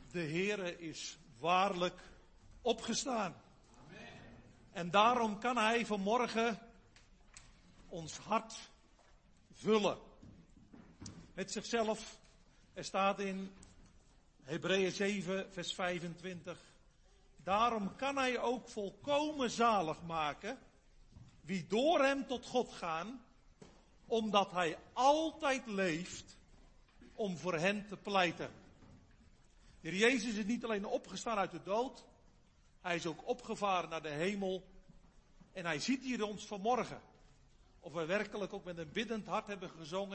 De Heere is waarlijk opgestaan. Amen. En daarom kan Hij vanmorgen ons hart vullen met zichzelf. Er staat in Hebreeën 7 vers 25. Daarom kan Hij ook volkomen zalig maken wie door Hem tot God gaan, omdat Hij altijd leeft om voor hen te pleiten. De Heer Jezus is niet alleen opgestaan uit de dood, Hij is ook opgevaren naar de hemel en Hij ziet hier ons vanmorgen. Of we werkelijk ook met een biddend hart hebben gezongen,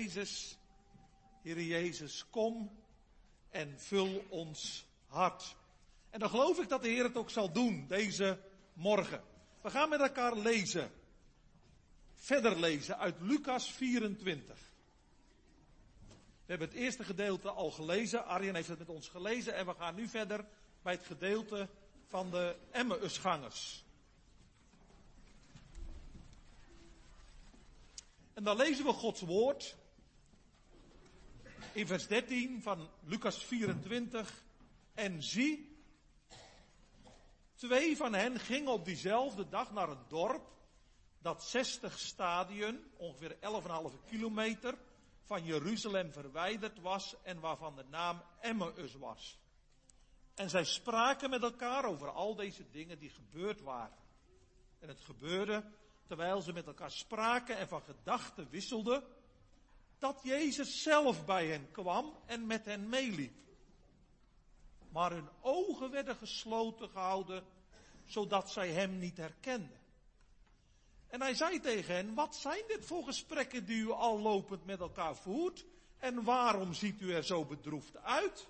Heer Jezus, kom en vul ons hart. En dan geloof ik dat de Heer het ook zal doen, deze morgen. We gaan met elkaar lezen, verder lezen uit Lucas 24. We hebben het eerste gedeelte al gelezen, Arjen heeft het met ons gelezen en we gaan nu verder bij het gedeelte van de Emmausgangers. En dan lezen we Gods woord in vers 13 van Lucas 24. En zie, 2 van hen gingen op diezelfde dag naar een dorp dat 60 stadien, ongeveer 11,5 kilometer, van Jeruzalem verwijderd was en waarvan de naam Emmaus was. En zij spraken met elkaar over al deze dingen die gebeurd waren. En het gebeurde, terwijl ze met elkaar spraken en van gedachten wisselden, dat Jezus zelf bij hen kwam en met hen meeliep. Maar hun ogen werden gesloten gehouden, zodat zij hem niet herkenden. En hij zei tegen hen, wat zijn dit voor gesprekken die u al lopend met elkaar voert? En waarom ziet u er zo bedroefd uit?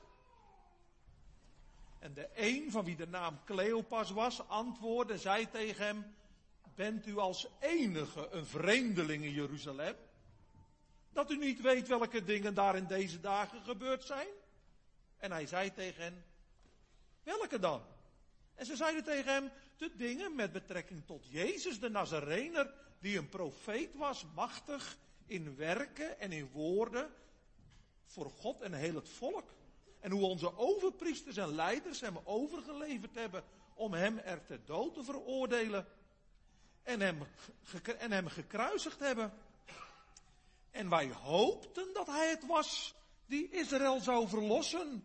En de een van wie de naam Cleopas was, antwoordde, zei tegen hem, bent u als enige een vreemdeling in Jeruzalem? Dat u niet weet welke dingen daar in deze dagen gebeurd zijn? En hij zei tegen hen, welke dan? En ze zeiden tegen hem, de dingen met betrekking tot Jezus de Nazarener, die een profeet was, machtig in werken en in woorden, voor God en heel het volk. En hoe onze overpriesters en leiders hem overgeleverd hebben om hem er ter dood te veroordelen. En hem gekruisigd hebben. En wij hoopten dat hij het was die Israël zou verlossen.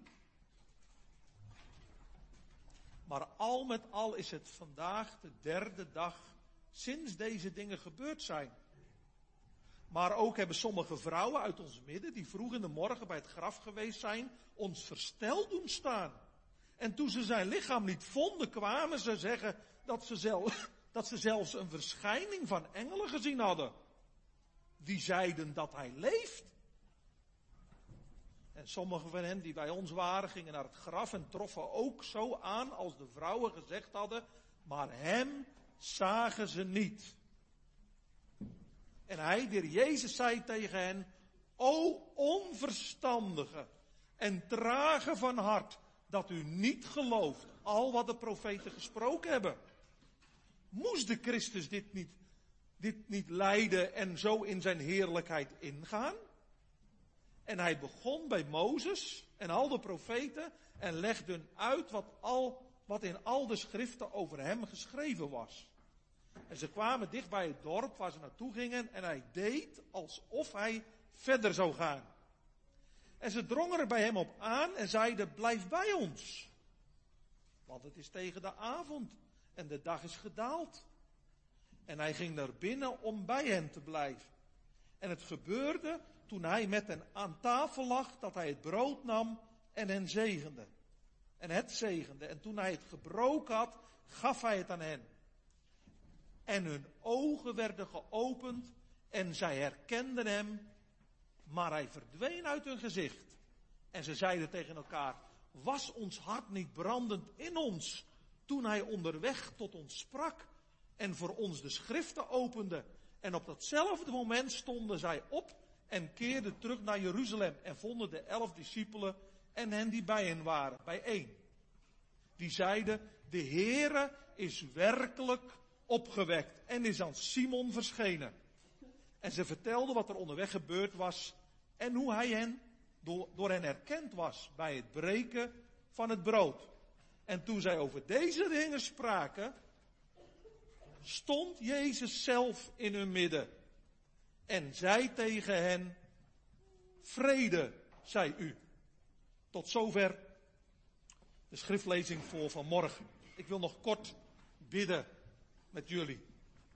Maar al met al is het vandaag de 3e dag sinds deze dingen gebeurd zijn. Maar ook hebben sommige vrouwen uit ons midden, die vroeg in de morgen bij het graf geweest zijn, ons versteld doen staan. En toen ze zijn lichaam niet vonden, kwamen ze zeggen dat ze zelfs een verschijning van engelen gezien hadden. Die zeiden dat hij leeft. En sommigen van hen die bij ons waren, gingen naar het graf en troffen ook zo aan als de vrouwen gezegd hadden, maar hem zagen ze niet. En hij, de Heer Jezus, zei tegen hen, o onverstandige en trage van hart, dat u niet gelooft al wat de profeten gesproken hebben. Moest de Christus dit niet lijden en zo in zijn heerlijkheid ingaan? En hij begon bij Mozes en al de profeten en legde uit wat in al de schriften over hem geschreven was. En ze kwamen dicht bij het dorp waar ze naartoe gingen en hij deed alsof hij verder zou gaan. En ze drongen er bij hem op aan en zeiden, blijf bij ons. Want het is tegen de avond en de dag is gedaald. En hij ging naar binnen om bij hen te blijven. En het gebeurde toen hij met hen aan tafel lag, dat hij het brood nam en hen zegende. En het zegende. En toen hij het gebroken had, gaf hij het aan hen. En hun ogen werden geopend en zij herkenden hem, maar hij verdween uit hun gezicht. En ze zeiden tegen elkaar, was ons hart niet brandend in ons, toen hij onderweg tot ons sprak en voor ons de schriften opende. En op datzelfde moment stonden zij op en keerden terug naar Jeruzalem en vonden de 11 discipelen en hen die bij hen waren, bijeen. Die zeiden, de Heere is werkelijk opgewekt en is aan Simon verschenen. En ze vertelden wat er onderweg gebeurd was en hoe hij door hen herkend was bij het breken van het brood. En toen zij over deze dingen spraken, stond Jezus zelf in hun midden en zei tegen hen, vrede zij u. Tot zover de schriftlezing voor vanmorgen. Ik wil nog kort bidden met jullie.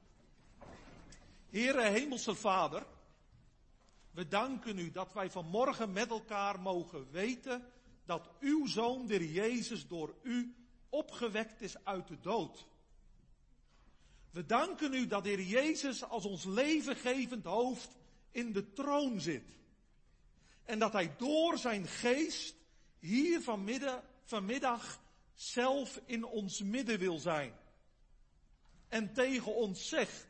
Heere Hemelse Vader, we danken u dat wij vanmorgen met elkaar mogen weten dat uw Zoon, de Heer Jezus, door u opgewekt is uit de dood. We danken u dat de Heer Jezus als ons levengevend hoofd in de troon zit. En dat hij door zijn geest hier vanmiddag zelf in ons midden wil zijn. En tegen ons zegt,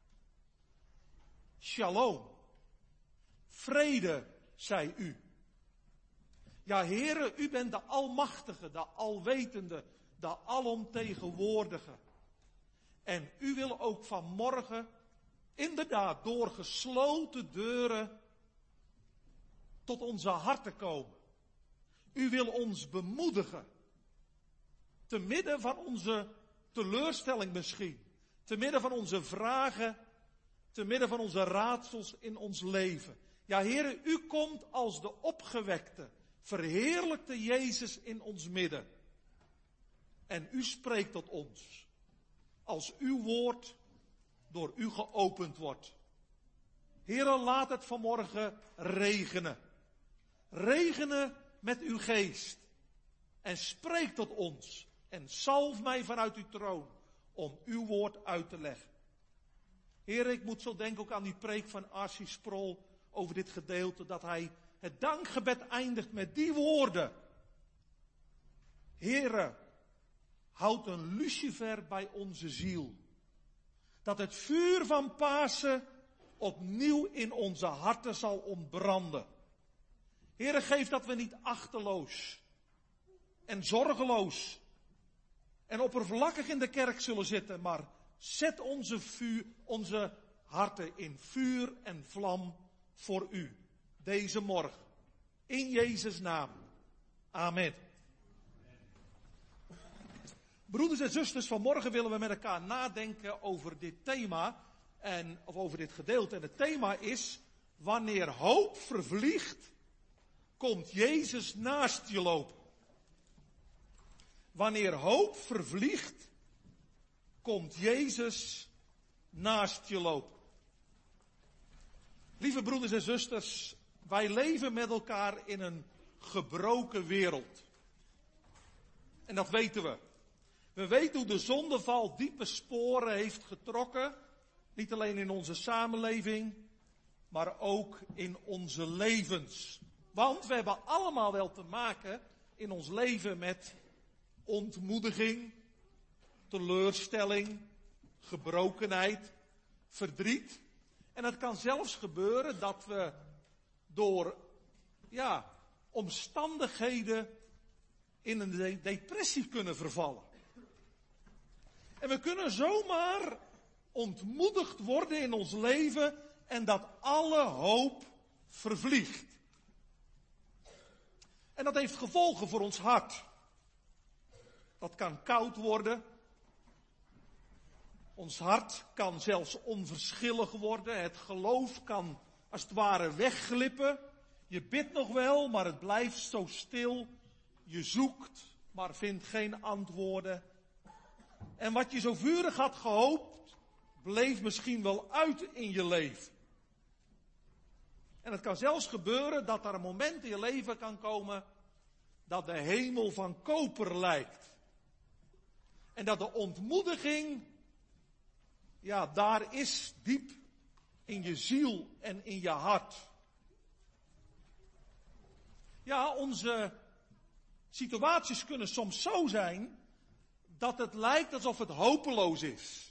Shalom, vrede zij u. Ja, Heere, u bent de Almachtige, de Alwetende, de Alomtegenwoordige. En u wil ook vanmorgen, inderdaad, door gesloten deuren tot onze harten komen. U wil ons bemoedigen. Te midden van onze teleurstelling misschien. Te midden van onze vragen. Te midden van onze raadsels in ons leven. Ja, Heere, u komt als de opgewekte, verheerlijkte Jezus in ons midden. En u spreekt tot ons. Als uw woord door u geopend wordt. Heere, laat het vanmorgen regenen. Regenen met uw geest. En spreek tot ons. En zalf mij vanuit uw troon om uw woord uit te leggen. Heere, ik moet zo denken ook aan die preek van Archie Sproul over dit gedeelte. Dat hij het dankgebed eindigt met die woorden. Heere, houd een lucifer bij onze ziel. Dat het vuur van Pasen opnieuw in onze harten zal ontbranden. Heere, geef dat we niet achterloos en zorgeloos en oppervlakkig in de kerk zullen zitten, maar zet onze harten in vuur en vlam voor u. Deze morgen. In Jezus' naam. Amen. Broeders en zusters, vanmorgen willen we met elkaar nadenken over dit thema. Of over dit gedeelte. En het thema is, wanneer hoop vervliegt, komt Jezus naast je lopen. Wanneer hoop vervliegt, komt Jezus naast je lopen. Lieve broeders en zusters, wij leven met elkaar in een gebroken wereld. En dat weten we. We weten hoe de zondeval diepe sporen heeft getrokken. Niet alleen in onze samenleving, maar ook in onze levens. Want we hebben allemaal wel te maken in ons leven met ontmoediging, teleurstelling, gebrokenheid, verdriet. En het kan zelfs gebeuren dat we door omstandigheden in een depressie kunnen vervallen. En we kunnen zomaar ontmoedigd worden in ons leven en dat alle hoop vervliegt. En dat heeft gevolgen voor ons hart. Dat kan koud worden. Ons hart kan zelfs onverschillig worden. Het geloof kan als het ware wegglippen. Je bidt nog wel, maar het blijft zo stil. Je zoekt, maar vindt geen antwoorden. En wat je zo vurig had gehoopt, bleef misschien wel uit in je leven. En het kan zelfs gebeuren dat er een moment in je leven kan komen dat de hemel van koper lijkt. En dat de ontmoediging, daar is diep in je ziel en in je hart. Ja, onze situaties kunnen soms zo zijn dat het lijkt alsof het hopeloos is.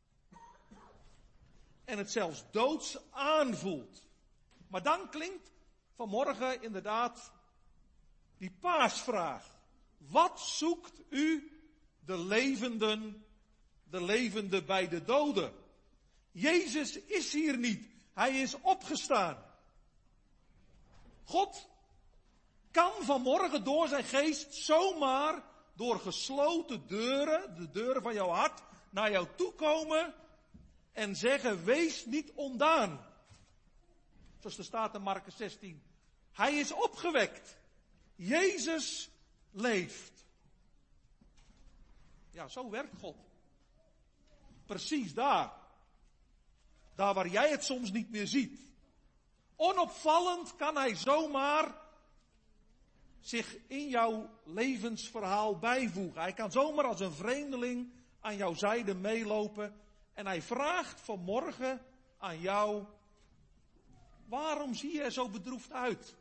En het zelfs doods aanvoelt. Maar dan klinkt vanmorgen inderdaad die paasvraag. Wat zoekt u de levenden bij de doden? Jezus is hier niet. Hij is opgestaan. God kan vanmorgen door zijn geest zomaar door gesloten deuren, de deuren van jouw hart, naar jou toe komen en zeggen, wees niet ontdaan. Zoals er staat in Markus 16. Hij is opgewekt. Jezus leeft. Ja, zo werkt God. Precies daar. Daar waar jij het soms niet meer ziet. Onopvallend kan hij zomaar zich in jouw levensverhaal bijvoegen. Hij kan zomaar als een vreemdeling aan jouw zijde meelopen. En hij vraagt vanmorgen aan jou, waarom zie je er zo bedroefd uit?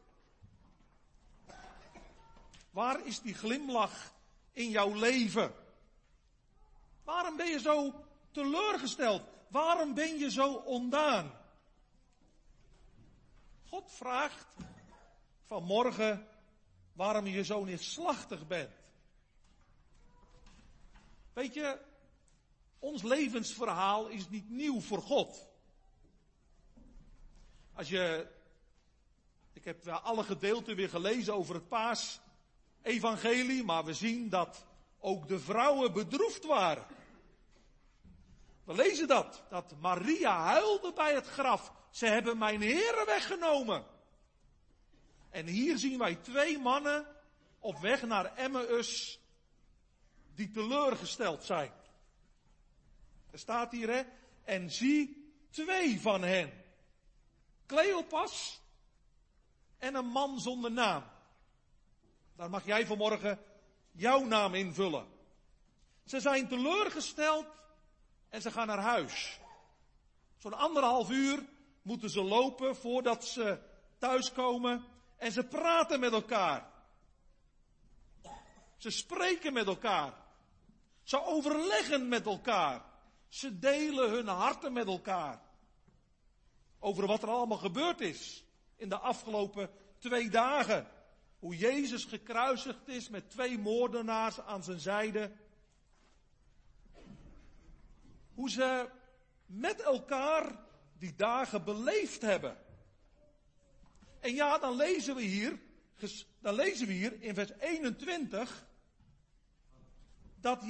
Waar is die glimlach in jouw leven? Waarom ben je zo teleurgesteld? Waarom ben je zo ondaan? God vraagt vanmorgen waarom je zo neerslachtig bent. Weet je, ons levensverhaal is niet nieuw voor God. Ik heb alle gedeelten weer gelezen over het Paasevangelie, maar we zien dat ook de vrouwen bedroefd waren. We lezen dat Maria huilde bij het graf. Ze hebben mijn Heere weggenomen. En hier zien wij 2 mannen op weg naar Emmaus die teleurgesteld zijn. Er staat hier, hè, en zie 2 van hen. Cleopas en een man zonder naam. Daar mag jij vanmorgen jouw naam invullen. Ze zijn teleurgesteld en ze gaan naar huis. Zo'n 1,5 uur moeten ze lopen voordat ze thuiskomen. En ze praten met elkaar. Ze spreken met elkaar. Ze overleggen met elkaar. Ze delen hun harten met elkaar. Over wat er allemaal gebeurd is in de afgelopen 2 dagen. Hoe Jezus gekruisigd is met 2 moordenaars aan zijn zijde. Hoe ze met elkaar die dagen beleefd hebben. En ja, dan lezen we hier in vers 21 dat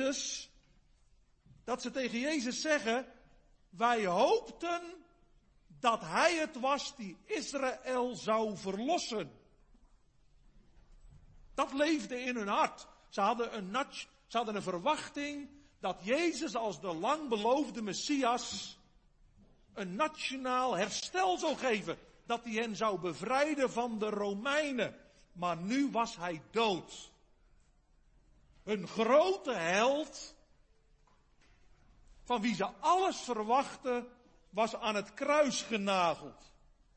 ze tegen Jezus zeggen, wij hoopten dat hij het was die Israël zou verlossen. Dat leefde in hun hart. Ze hadden een verwachting dat Jezus als de lang beloofde Messias een nationaal herstel zou geven. Dat hij hen zou bevrijden van de Romeinen. Maar nu was hij dood. Hun grote held, van wie ze alles verwachten, was aan het kruis genageld.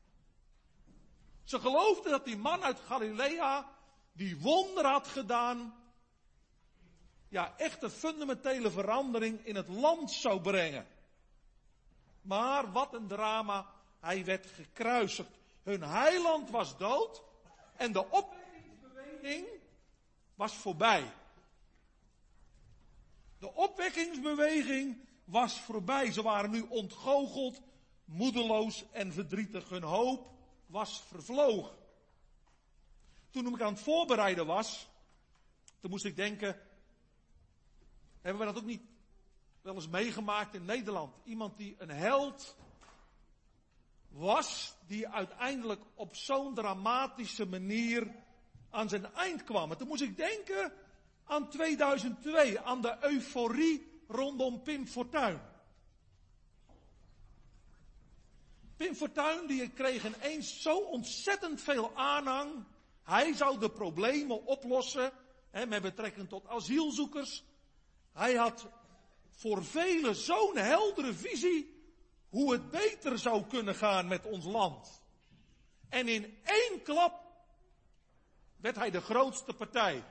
Ze geloofden dat die man uit Galilea, die wonder had gedaan, ja, echt een fundamentele verandering in het land zou brengen. Maar wat een drama, hij werd gekruisigd. Hun heiland was dood en de opwekkingsbeweging was voorbij. De opwekkingsbeweging was voorbij. Ze waren nu ontgoocheld, moedeloos en verdrietig. Hun hoop was vervlogen. Toen ik aan het voorbereiden was, toen moest ik denken, hebben we dat ook niet wel eens meegemaakt in Nederland? Iemand die een held was, die uiteindelijk op zo'n dramatische manier aan zijn eind kwam. En toen moest ik denken aan 2002, aan de euforie rondom Pim Fortuyn. Pim Fortuyn die kreeg ineens zo ontzettend veel aanhang. Hij zou de problemen oplossen, met betrekking tot asielzoekers. Hij had voor velen zo'n heldere visie hoe het beter zou kunnen gaan met ons land. En in 1 klap werd hij de grootste partij.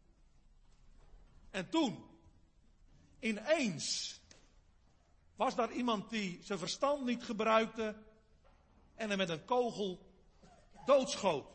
En toen, ineens, was daar iemand die zijn verstand niet gebruikte en hem met een kogel doodschoot.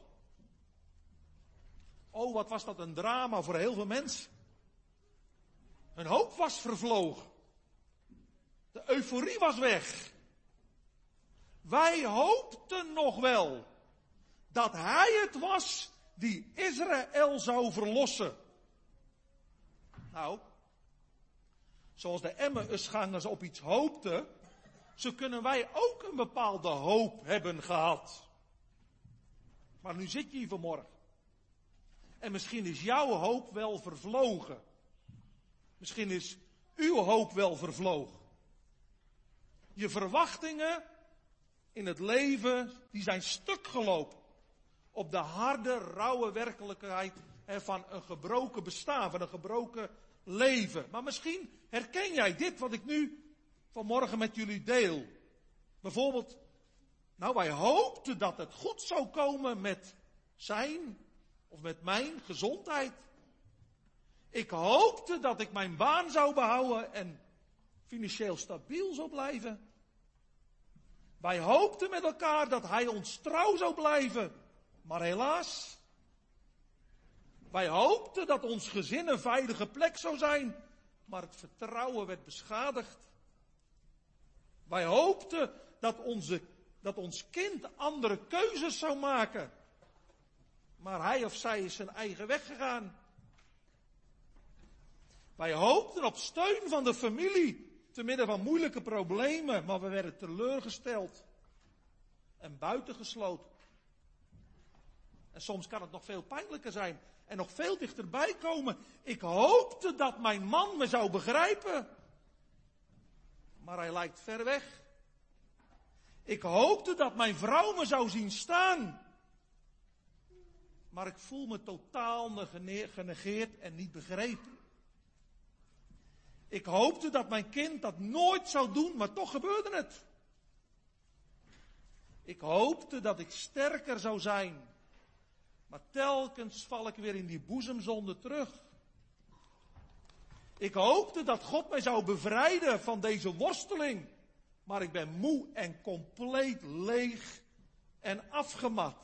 Oh, wat was dat een drama voor heel veel mensen. Hun hoop was vervlogen. De euforie was weg. Wij hoopten nog wel dat hij het was die Israël zou verlossen. Nou, zoals de Emmausgangers op iets hoopten, zo kunnen wij ook een bepaalde hoop hebben gehad. Maar nu zit je hier vanmorgen. En misschien is jouw hoop wel vervlogen. Misschien is uw hoop wel vervlogen. Je verwachtingen in het leven, die zijn stuk gelopen. Op de harde, rauwe werkelijkheid van een gebroken bestaan, van een gebroken leven. Maar misschien herken jij dit wat ik nu vanmorgen met jullie deel. Bijvoorbeeld, wij hoopten dat het goed zou komen met zijn of met mijn gezondheid. Ik hoopte dat ik mijn baan zou behouden en financieel stabiel zou blijven. Wij hoopten met elkaar dat hij ons trouw zou blijven. Maar helaas, wij hoopten dat ons gezin een veilige plek zou zijn. Maar het vertrouwen werd beschadigd. Wij hoopten dat ons kind andere keuzes zou maken. Maar hij of zij is zijn eigen weg gegaan. Wij hoopten op steun van de familie te midden van moeilijke problemen, maar we werden teleurgesteld en buitengesloten. En soms kan het nog veel pijnlijker zijn en nog veel dichterbij komen. Ik hoopte dat mijn man me zou begrijpen, maar hij lijkt ver weg. Ik hoopte dat mijn vrouw me zou zien staan, maar ik voel me totaal genegeerd en niet begrepen. Ik hoopte dat mijn kind dat nooit zou doen, maar toch gebeurde het. Ik hoopte dat ik sterker zou zijn, maar telkens val ik weer in die boezemzonde terug. Ik hoopte dat God mij zou bevrijden van deze worsteling, maar ik ben moe en compleet leeg en afgemat.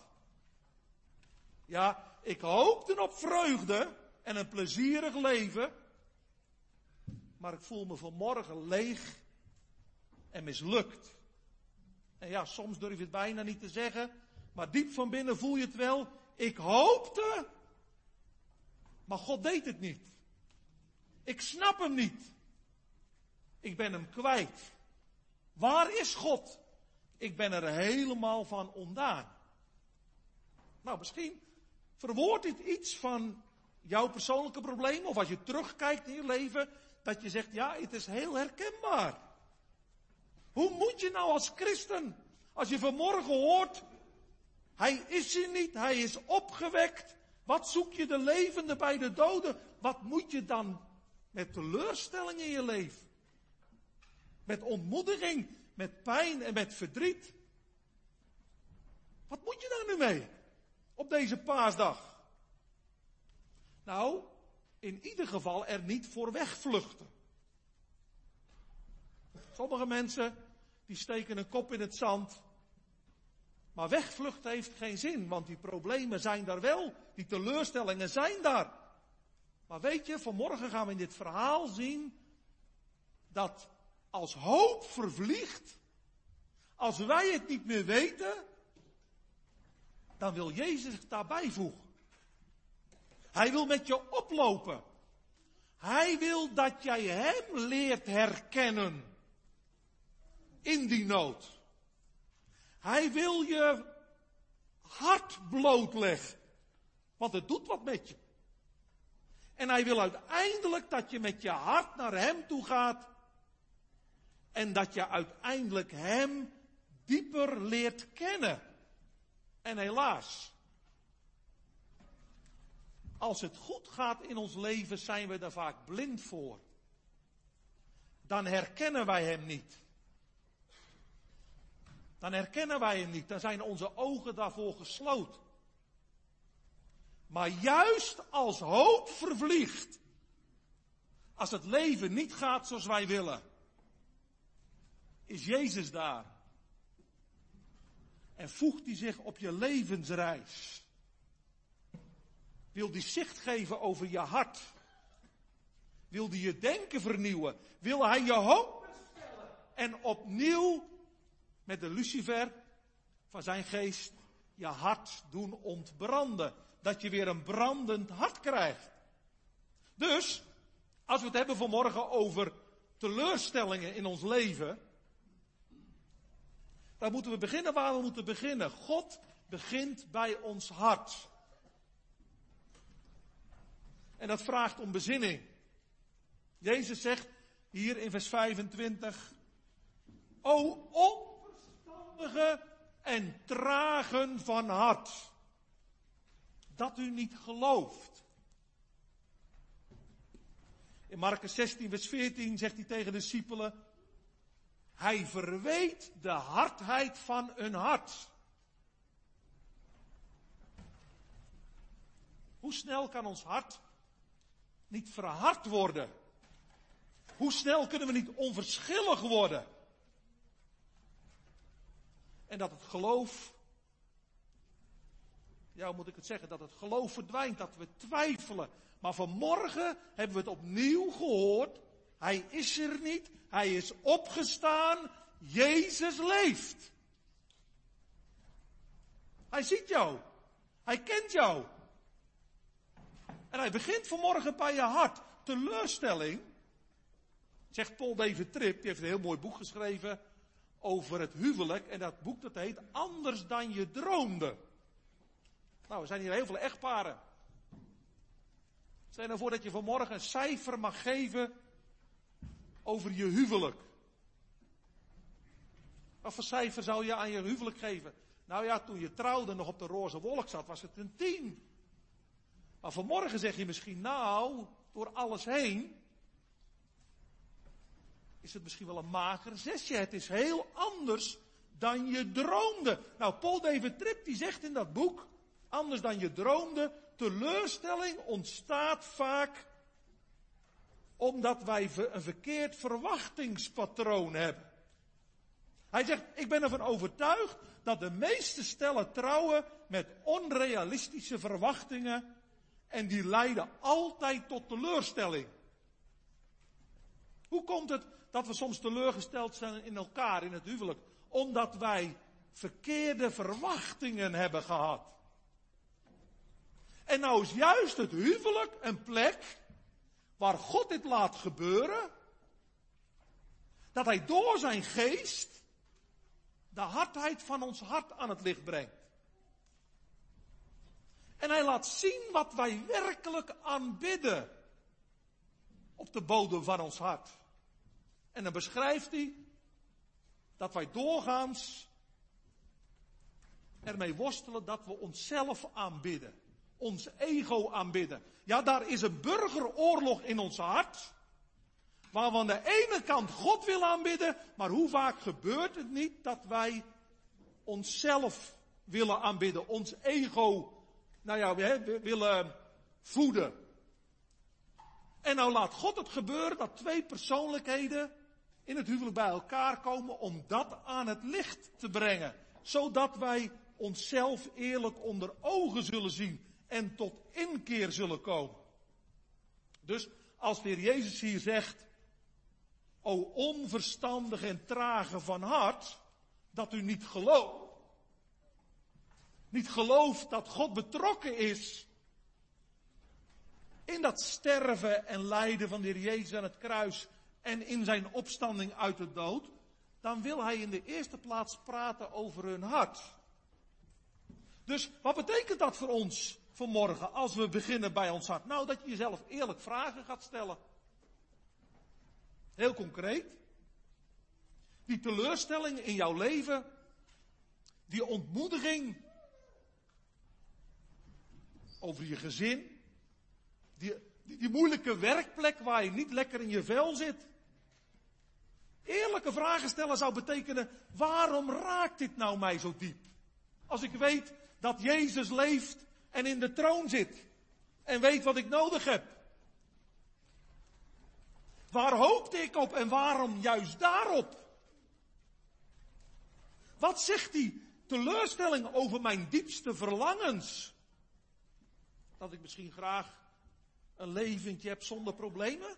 Ja, ik hoopte op vreugde en een plezierig leven, maar ik voel me vanmorgen leeg en mislukt. En ja, soms durf je het bijna niet te zeggen, maar diep van binnen voel je het wel. Ik hoopte, maar God deed het niet. Ik snap hem niet. Ik ben hem kwijt. Waar is God? Ik ben er helemaal van ontdaan. Nou, misschien verwoordt dit iets van jouw persoonlijke probleem, of als je terugkijkt in je leven, dat je zegt, ja, het is heel herkenbaar. Hoe moet je nou als christen, als je vanmorgen hoort, hij is hier niet, hij is opgewekt. Wat zoek je de levende bij de doden? Wat moet je dan met teleurstelling in je leven? Met ontmoediging, met pijn en met verdriet? Wat moet je daar nu mee op deze paasdag? Nou, in ieder geval er niet voor wegvluchten. Sommige mensen die steken een kop in het zand. Maar wegvluchten heeft geen zin, want die problemen zijn daar wel. Die teleurstellingen zijn daar. Maar weet je, vanmorgen gaan we in dit verhaal zien dat als hoop vervliegt, als wij het niet meer weten, dan wil Jezus zich daarbij voegen. Hij wil met je oplopen. Hij wil dat jij hem leert herkennen in die nood. Hij wil je hart blootleggen, want het doet wat met je. En hij wil uiteindelijk dat je met je hart naar hem toe gaat en dat je uiteindelijk hem dieper leert kennen. En helaas, als het goed gaat in ons leven, zijn we daar vaak blind voor. Dan herkennen wij hem niet. Dan herkennen wij hem niet. Dan zijn onze ogen daarvoor gesloten. Maar juist als hoop vervliegt, als het leven niet gaat zoals wij willen, is Jezus daar. En voegt hij zich op je levensreis. Wil hij zicht geven over je hart. Wil hij je denken vernieuwen. Wil hij je hoop herstellen. En opnieuw met de lucifer van zijn geest je hart doen ontbranden. dat je weer een brandend hart krijgt. Dus, als we het hebben vanmorgen over teleurstellingen in ons leven, dan moeten we beginnen waar we moeten beginnen. God begint bij ons hart. En dat vraagt om bezinning. Jezus zegt hier in vers 25, o onverstandige en tragen van hart, dat u niet gelooft. In Markus 16 vers 14 zegt hij tegen de discipelen, hij verweet de hardheid van hun hart. Hoe snel kan ons hart niet verhard worden? Hoe snel kunnen we niet onverschillig worden? En dat het geloof, ja, hoe moet ik het zeggen, dat het geloof verdwijnt, dat we twijfelen. Maar vanmorgen hebben we het opnieuw gehoord. Hij is er niet, hij is opgestaan, Jezus leeft. Hij ziet jou, hij kent jou. En hij begint vanmorgen bij je hart. Teleurstelling, zegt Paul David Tripp, die heeft een heel mooi boek geschreven over het huwelijk. En dat boek dat heet Anders dan je droomde. Nou, er zijn hier heel veel echtparen. Stel je nou voor dat je vanmorgen een cijfer mag geven over je huwelijk. Wat voor cijfer zou je aan je huwelijk geven? Nou ja, toen je trouwde nog op de roze wolk zat, was het een 10. Maar vanmorgen zeg je misschien, nou, door alles heen is het misschien wel een mager 6. Het is heel anders dan je droomde. Nou, Paul David Tripp die zegt in dat boek, anders dan je droomde, teleurstelling ontstaat vaak omdat wij een verkeerd verwachtingspatroon hebben. Hij zegt, ik ben ervan overtuigd dat de meeste stellen trouwen met onrealistische verwachtingen en die leiden altijd tot teleurstelling. Hoe komt het dat we soms teleurgesteld zijn in elkaar, in het huwelijk? Omdat wij verkeerde verwachtingen hebben gehad. En nou is juist het huwelijk een plek waar God dit laat gebeuren, dat hij door zijn geest de hardheid van ons hart aan het licht brengt. En hij laat zien wat wij werkelijk aanbidden op de bodem van ons hart. En dan beschrijft hij dat wij doorgaans ermee worstelen dat we onszelf aanbidden. Ons ego aanbidden. Ja, daar is een burgeroorlog in ons hart. Waar we aan de ene kant God willen aanbidden. Maar hoe vaak gebeurt het niet dat wij onszelf willen aanbidden. Ons ego, nou ja, we willen voeden. En nou laat God het gebeuren dat twee persoonlijkheden in het huwelijk bij elkaar komen om dat aan het licht te brengen. Zodat wij onszelf eerlijk onder ogen zullen zien en tot inkeer zullen komen. Dus als de Heer Jezus hier zegt, o onverstandig en trage van hart, dat u niet gelooft. Niet gelooft dat God betrokken is in dat sterven en lijden van de Heer Jezus aan het kruis en in zijn opstanding uit de dood, dan wil hij in de eerste plaats praten over hun hart. Dus wat betekent dat voor ons vanmorgen als we beginnen bij ons hart? Nou, dat je jezelf eerlijk vragen gaat stellen. Heel concreet. Die teleurstelling in jouw leven, die ontmoediging over je gezin, die moeilijke werkplek waar je niet lekker in je vel zit. Eerlijke vragen stellen zou betekenen, waarom raakt dit nou mij zo diep? Als ik weet dat Jezus leeft en in de troon zit en weet wat ik nodig heb. Waar hoopte ik op en waarom juist daarop? Wat zegt die teleurstelling over mijn diepste verlangens? Dat ik misschien graag een leventje heb zonder problemen?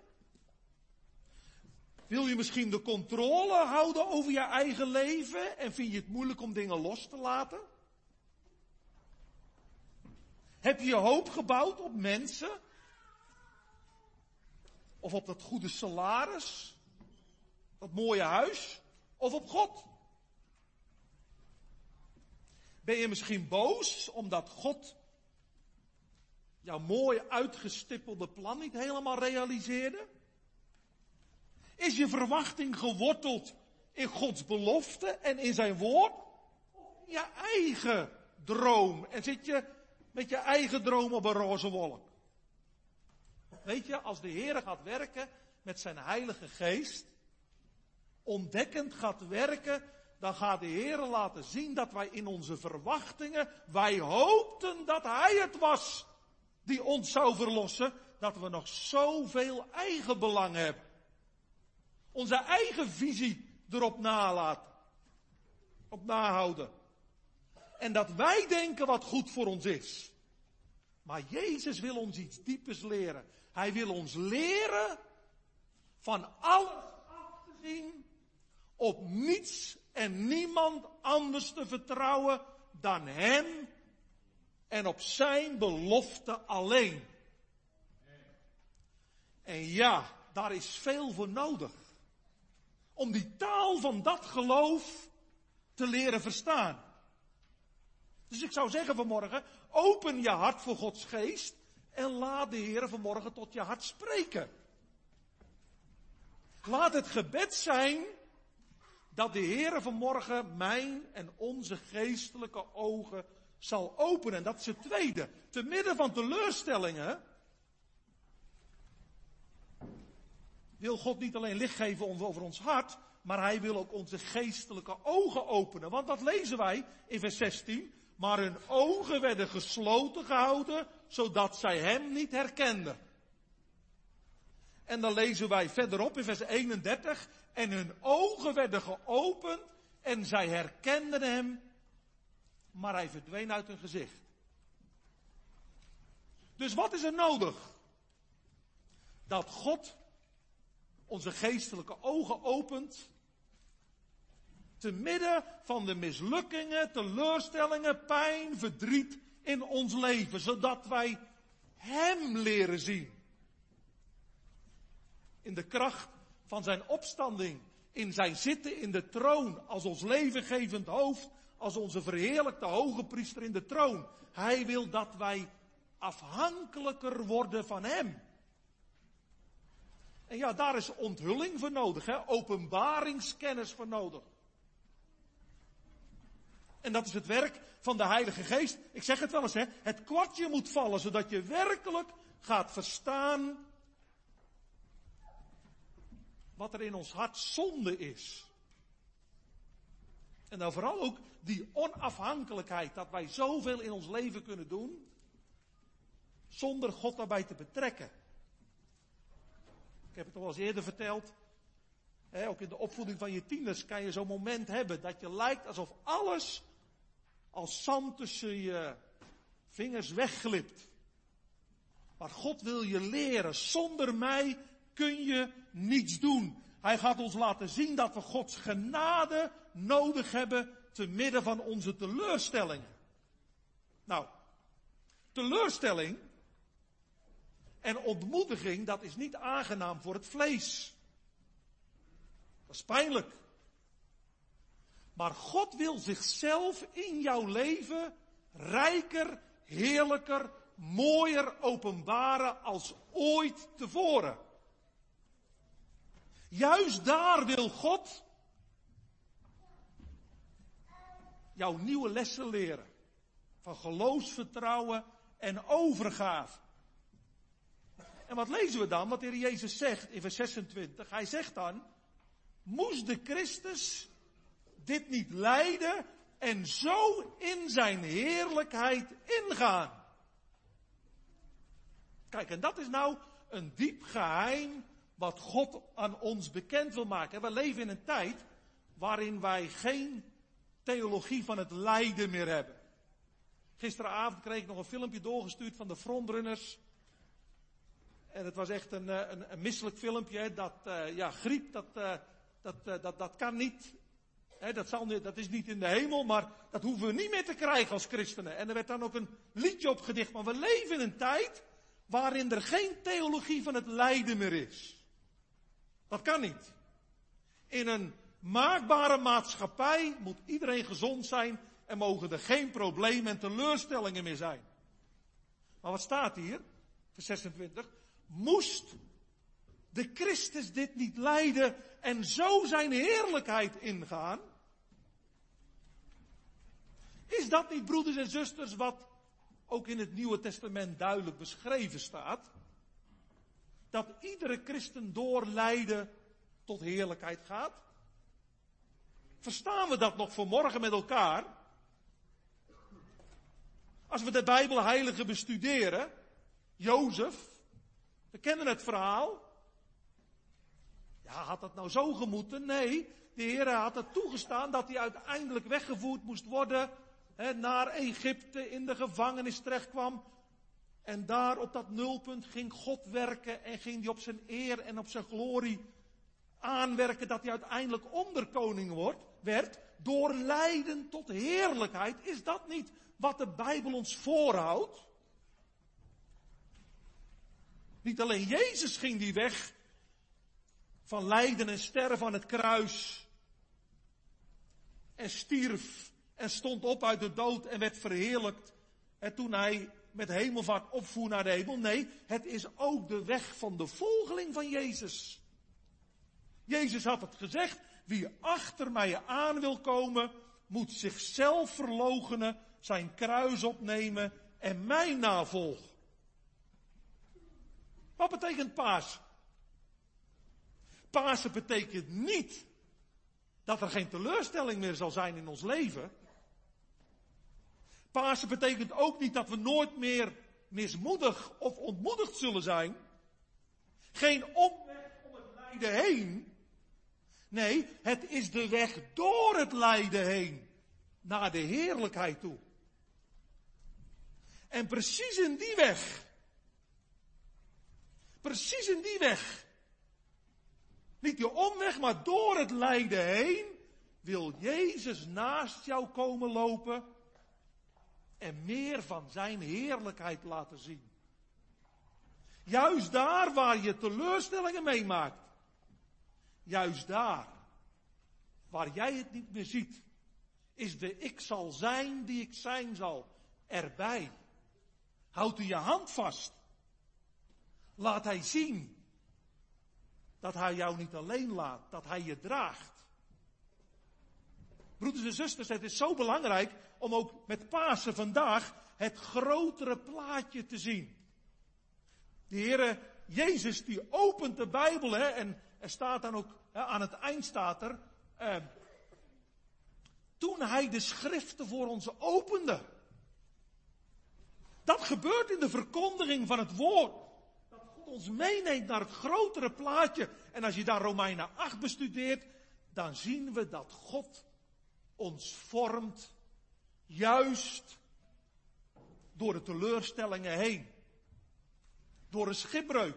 Wil je misschien de controle houden over je eigen leven en vind je het moeilijk om dingen los te laten? Heb je je hoop gebouwd op mensen? Of op dat goede salaris? Dat mooie huis? Of op God? Ben je misschien boos omdat God jouw mooi uitgestippelde plan niet helemaal realiseerde? Is je verwachting geworteld in Gods belofte en in zijn woord? Of in je eigen droom? En zit je met je eigen droom op een roze wolk? Weet je, als de Heer gaat werken met zijn Heilige Geest, ontdekkend gaat werken, dan gaat de Heer laten zien dat wij in onze verwachtingen, wij hoopten dat Hij het was die ons zou verlossen, dat we nog zoveel eigen belang hebben. Onze eigen visie erop nalaten. Op nahouden. En dat wij denken wat goed voor ons is. Maar Jezus wil ons iets diepers leren. Hij wil ons leren van alles af te zien, op niets en niemand anders te vertrouwen dan Hem en op zijn belofte alleen. En ja, daar is veel voor nodig. Om die taal van dat geloof te leren verstaan. Dus ik zou zeggen vanmorgen, open je hart voor Gods geest en laat de Heer vanmorgen tot je hart spreken. Laat het gebed zijn dat de Heer vanmorgen mijn en onze geestelijke ogen zal openen. En dat is het tweede. Te midden van teleurstellingen wil God niet alleen licht geven over ons hart, maar Hij wil ook onze geestelijke ogen openen. Want wat lezen wij in vers 16? Maar hun ogen werden gesloten gehouden, zodat zij Hem niet herkenden. En dan lezen wij verderop in vers 31. En hun ogen werden geopend en zij herkenden Hem, maar Hij verdween uit hun gezicht. Dus wat is er nodig? Dat God onze geestelijke ogen opent, te midden van de mislukkingen, teleurstellingen, pijn, verdriet in ons leven, zodat wij Hem leren zien. In de kracht van zijn opstanding, in zijn zitten in de troon, als ons levengevend hoofd, als onze verheerlijkte hoge priester in de troon. Hij wil dat wij afhankelijker worden van Hem. En ja, daar is onthulling voor nodig, hè? Openbaringskennis voor nodig. En dat is het werk van de Heilige Geest. Ik zeg het wel eens, hè? Het kwartje moet vallen, zodat je werkelijk gaat verstaan wat er in ons hart zonde is. En dan vooral ook die onafhankelijkheid, dat wij zoveel in ons leven kunnen doen, zonder God daarbij te betrekken. Ik heb het al eens eerder verteld, ook in de opvoeding van je tieners kan je zo'n moment hebben, dat je lijkt alsof alles als zand tussen je vingers wegglipt. Maar God wil je leren, zonder mij kun je niets doen. Hij gaat ons laten zien dat we Gods genade nodig hebben te midden van onze teleurstellingen. Nou, teleurstelling en ontmoediging, dat is niet aangenaam voor het vlees. Dat is pijnlijk. Maar God wil zichzelf in jouw leven rijker, heerlijker, mooier openbaren als ooit tevoren. Juist daar wil God jouw nieuwe lessen leren. Van geloofsvertrouwen en overgave. En wat lezen we dan? Wat de Heer Jezus zegt in vers 26. Hij zegt dan, moest de Christus dit niet lijden en zo in zijn heerlijkheid ingaan? Kijk, en dat is nou een diep geheim wat God aan ons bekend wil maken. We leven in een tijd waarin wij geen theologie van het lijden meer hebben. Gisteravond kreeg ik nog een filmpje doorgestuurd van de frontrunners. En het was echt een misselijk filmpje. Dat griep, dat kan niet. Dat is niet in de hemel, maar dat hoeven we niet meer te krijgen als christenen. En er werd dan ook een liedje op gedicht. Maar we leven in een tijd waarin er geen theologie van het lijden meer is. Dat kan niet. In een maakbare maatschappij moet iedereen gezond zijn en mogen er geen problemen en teleurstellingen meer zijn. Maar wat staat hier? Vers 26. Moest de Christus dit niet lijden en zo zijn heerlijkheid ingaan? Is dat niet, broeders en zusters, wat ook in het Nieuwe Testament duidelijk beschreven staat? Dat iedere christen door lijden tot heerlijkheid gaat? Verstaan we dat nog vanmorgen met elkaar? Als we de Bijbel heilige bestuderen, Jozef, we kennen het verhaal. Ja, had dat nou zo gemoeten? Nee, de Heer had het toegestaan dat hij uiteindelijk weggevoerd moest worden naar Egypte, in de gevangenis terechtkwam. En daar op dat nulpunt ging God werken en ging hij op zijn eer en op zijn glorie aanwerken dat hij uiteindelijk onderkoning werd. Door lijden tot heerlijkheid. Is dat niet wat de Bijbel ons voorhoudt? Niet alleen Jezus ging die weg van lijden en sterven aan het kruis. En stierf en stond op uit de dood en werd verheerlijkt. En toen hij met hemelvaart opvoer naar de hemel. Nee, het is ook de weg van de volgeling van Jezus. Jezus had het gezegd. Wie achter mij aan wil komen, moet zichzelf verloochenen, zijn kruis opnemen en mij navolgen. Wat betekent Pasen? Pasen betekent niet dat er geen teleurstelling meer zal zijn in ons leven. Pasen betekent ook niet dat we nooit meer mismoedig of ontmoedigd zullen zijn. Geen omweg om het lijden heen. Nee, het is de weg door het lijden heen naar de heerlijkheid toe. En precies in die weg, niet die omweg, maar door het lijden heen, wil Jezus naast jou komen lopen en meer van zijn heerlijkheid laten zien. Juist daar waar je teleurstellingen meemaakt. Juist daar, waar jij het niet meer ziet, is de ik zal zijn die ik zijn zal erbij. Houd u je hand vast. Laat hij zien dat hij jou niet alleen laat, dat hij je draagt. Broeders en zusters, het is zo belangrijk om ook met Pasen vandaag het grotere plaatje te zien. De Heere Jezus die opent de Bijbel en er staat dan ook, aan het eind staat er, toen hij de schriften voor ons opende. Dat gebeurt in de verkondiging van het woord. Dat God ons meeneemt naar het grotere plaatje. En als je daar Romeinen 8 bestudeert, dan zien we dat God ons vormt, juist door de teleurstellingen heen. Door een schipbreuk.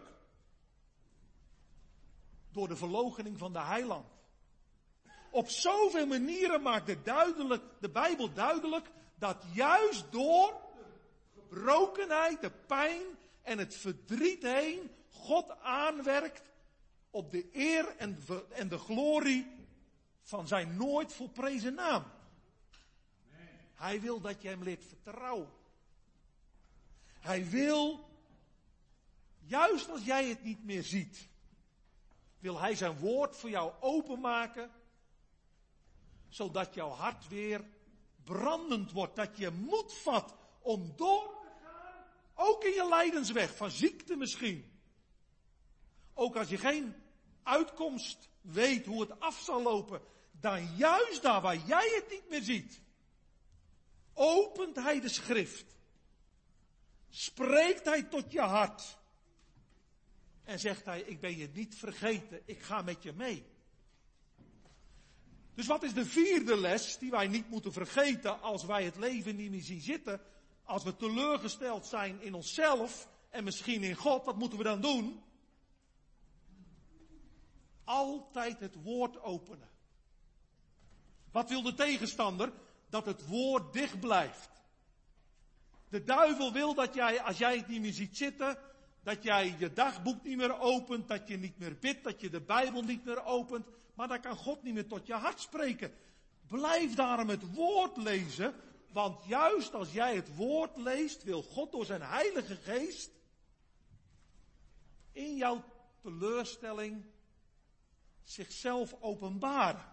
Door de verloochening van de heiland. Op zoveel manieren maakt de Bijbel duidelijk dat juist door de gebrokenheid, de pijn en het verdriet heen God aanwerkt op de eer en de glorie van zijn nooit volprezen naam. Hij wil dat je hem leert vertrouwen. Hij wil, juist als jij het niet meer ziet, wil hij zijn woord voor jou openmaken, zodat jouw hart weer brandend wordt, dat je moed vat om door te gaan, ook in je lijdensweg, van ziekte misschien. Ook als je geen uitkomst weet hoe het af zal lopen, dan juist daar waar jij het niet meer ziet, opent hij de schrift, spreekt hij tot je hart en zegt hij, ik ben je niet vergeten, ik ga met je mee. Dus wat is de vierde les die wij niet moeten vergeten als wij het leven niet meer zien zitten, als we teleurgesteld zijn in onszelf en misschien in God, wat moeten we dan doen? Altijd het woord openen. Wat wil de tegenstander? Dat het woord dicht blijft. De duivel wil dat jij, als jij het niet meer ziet zitten, dat jij je dagboek niet meer opent, dat je niet meer bidt, dat je de Bijbel niet meer opent. Maar dan kan God niet meer tot je hart spreken. Blijf daarom het woord lezen, want juist als jij het woord leest, wil God door zijn Heilige Geest in jouw teleurstelling zichzelf openbaren.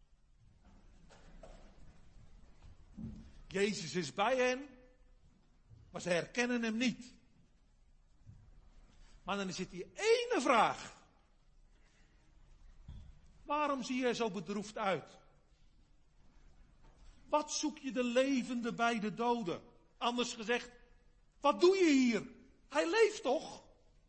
Jezus is bij hen, maar ze herkennen hem niet. Maar dan zit die ene vraag. Waarom zie je er zo bedroefd uit? Wat zoek je de levende bij de doden? Anders gezegd, wat doe je hier? Hij leeft toch?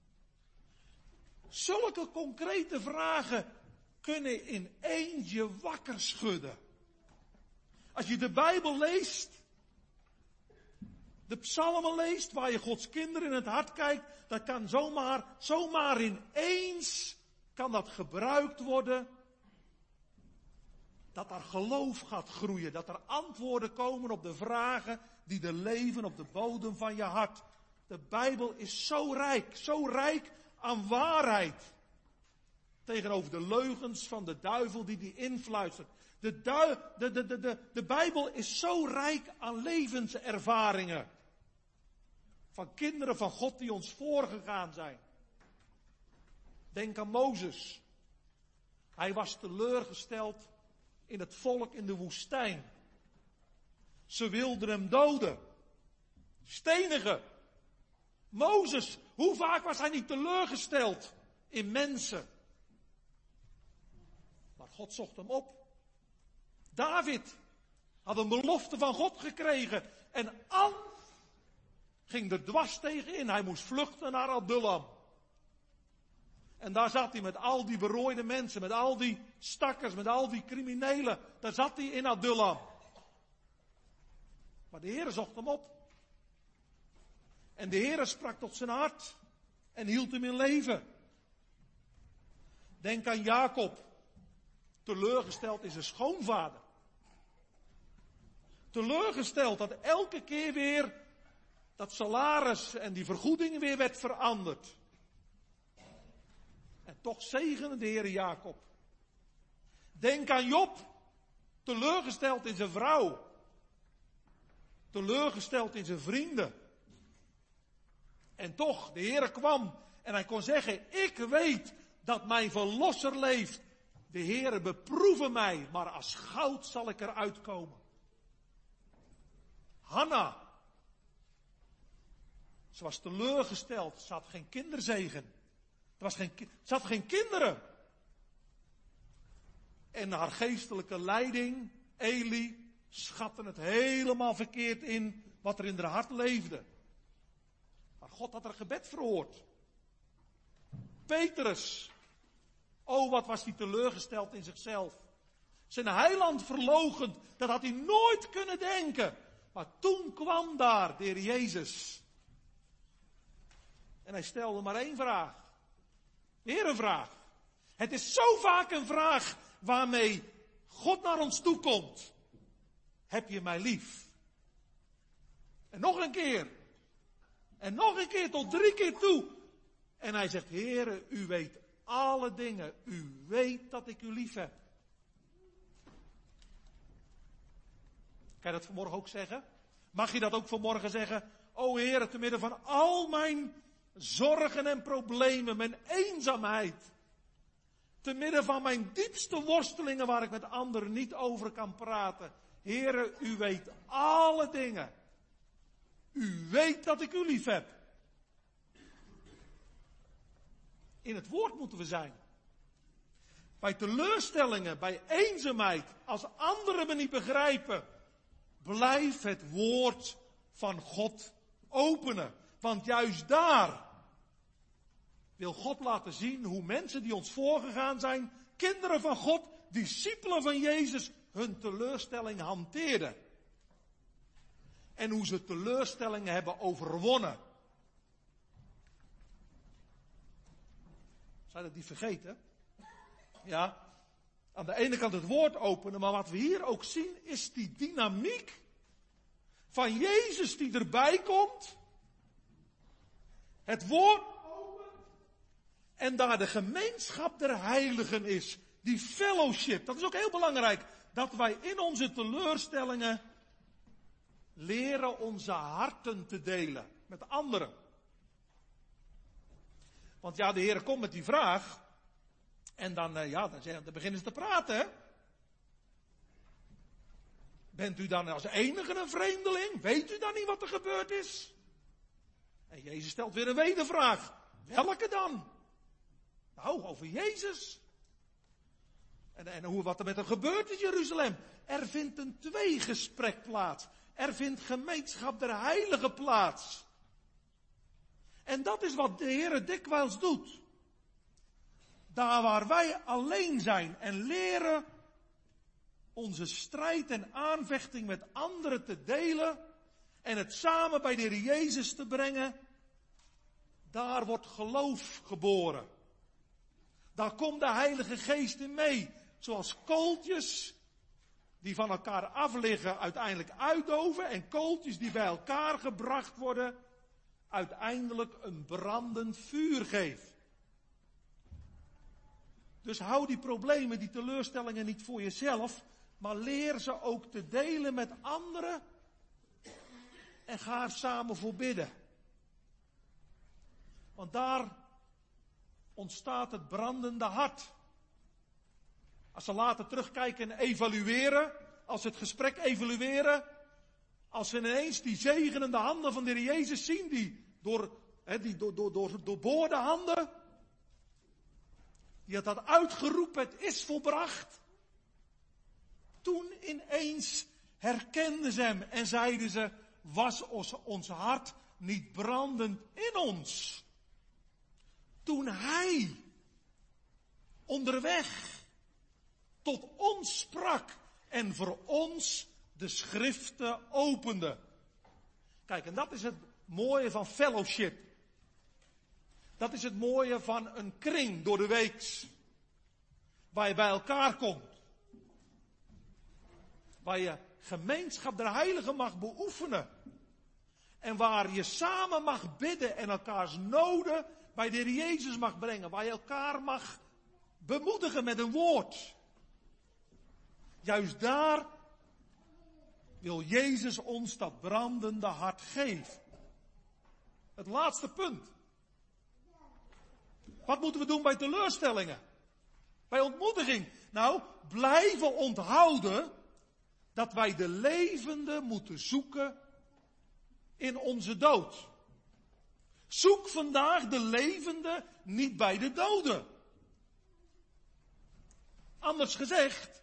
Zulke concrete vragen kunnen ineens je wakker schudden. Als je de Bijbel leest, de psalmen leest, waar je Gods kinderen in het hart kijkt, dat kan zomaar ineens kan dat gebruikt worden. Dat er geloof gaat groeien, dat er antwoorden komen op de vragen die er leven op de bodem van je hart. De Bijbel is zo rijk aan waarheid. Tegenover de leugens van de duivel die influistert. De Bijbel is zo rijk aan levenservaringen. Van kinderen van God die ons voorgegaan zijn. Denk aan Mozes. Hij was teleurgesteld in het volk in de woestijn. Ze wilden hem doden. Stenigen. Mozes, hoe vaak was hij niet teleurgesteld in mensen? Maar God zocht hem op. David had een belofte van God gekregen. En An ging er dwars tegenin. Hij moest vluchten naar Adullam. En daar zat hij met al die berooide mensen, met al die stakkers, met al die criminelen. Daar zat hij in Adullam. Maar de Heere zocht hem op. En de Heere sprak tot zijn hart en hield hem in leven. Denk aan Jacob, teleurgesteld in zijn schoonvader. Teleurgesteld dat elke keer weer dat salaris en die vergoeding weer werd veranderd. En toch zegende de Heere Jacob. Denk aan Job, teleurgesteld in zijn vrouw. Teleurgesteld in zijn vrienden. En toch, de Heere kwam en hij kon zeggen, ik weet dat mijn verlosser leeft. De Heere beproeve mij, maar als goud zal ik eruit komen. Hanna. Ze was teleurgesteld, ze had geen kinderzegen. Ze had geen kinderen. En haar geestelijke leiding, Eli, schatte het helemaal verkeerd in wat er in haar hart leefde. Maar God had haar gebed verhoord. Petrus, oh wat was hij teleurgesteld in zichzelf. Zijn heiland verloochend, dat had hij nooit kunnen denken. Maar toen kwam daar de Heer Jezus. En hij stelde maar één vraag. Weer een vraag. Het is zo vaak een vraag waarmee God naar ons toe komt. Heb je mij lief? En nog een keer. En nog een keer tot 3 keer toe. En hij zegt, Heere, u weet alle dingen. U weet dat ik u lief heb. Kan je dat vanmorgen ook zeggen? Mag je dat ook vanmorgen zeggen? O Heere, te midden van al mijn zorgen en problemen, mijn eenzaamheid. Te midden van mijn diepste worstelingen waar ik met anderen niet over kan praten. Heere, u weet alle dingen. U weet dat ik u lief heb. In het woord moeten we zijn. Bij teleurstellingen, bij eenzaamheid, als anderen me niet begrijpen, blijf het woord van God openen. Want juist daar wil God laten zien hoe mensen die ons voorgegaan zijn, kinderen van God, discipelen van Jezus, hun teleurstelling hanteerden. En hoe ze teleurstellingen hebben overwonnen. Zou je dat niet vergeten? Ja. aan de ene kant het woord openen, maar wat we hier ook zien is die dynamiek van Jezus die erbij komt. Het woord opent en daar de gemeenschap der heiligen is. Die fellowship, dat is ook heel belangrijk. Dat wij in onze teleurstellingen leren onze harten te delen met anderen. Want ja, de Heer komt met die vraag. En dan beginnen ze te praten. Hè? Bent u dan als enige een vreemdeling? Weet u dan niet wat er gebeurd is? En Jezus stelt weer een wedervraag. Welke dan? Nou, over Jezus. En wat er met hem gebeurt in Jeruzalem. Er vindt een tweegesprek plaats. Er vindt gemeenschap der heiligen plaats. En dat is wat de Heer dikwijls doet. Daar waar wij alleen zijn en leren onze strijd en aanvechting met anderen te delen en het samen bij de Heer Jezus te brengen, daar wordt geloof geboren. Daar komt de Heilige Geest in mee. Zoals kooltjes die van elkaar af liggen uiteindelijk uitdoven en kooltjes die bij elkaar gebracht worden uiteindelijk een brandend vuur geeft. Dus hou die problemen, die teleurstellingen niet voor jezelf, maar leer ze ook te delen met anderen en ga er samen voor bidden. Want daar ontstaat het brandende hart. Als ze later terugkijken en evalueren, als ze het gesprek evalueren, als ze ineens die zegenende handen van de Heer Jezus zien, die doorboorde handen, die had uitgeroepen, het is volbracht. Toen ineens herkenden ze hem en zeiden ze, was ons hart niet brandend in ons? Toen hij onderweg tot ons sprak en voor ons de schriften opende. Kijk, en dat is het mooie van fellowship. Dat is het mooie van een kring door de weeks. Waar je bij elkaar komt. Waar je gemeenschap der heiligen mag beoefenen. En waar je samen mag bidden en elkaars noden bij de Heer Jezus mag brengen. Waar je elkaar mag bemoedigen met een woord. Juist daar wil Jezus ons dat brandende hart geven. Het laatste punt. Wat moeten we doen bij teleurstellingen? Bij ontmoediging? Nou, blijven onthouden dat wij de levende moeten zoeken in onze dood. Zoek vandaag de levende niet bij de doden. Anders gezegd,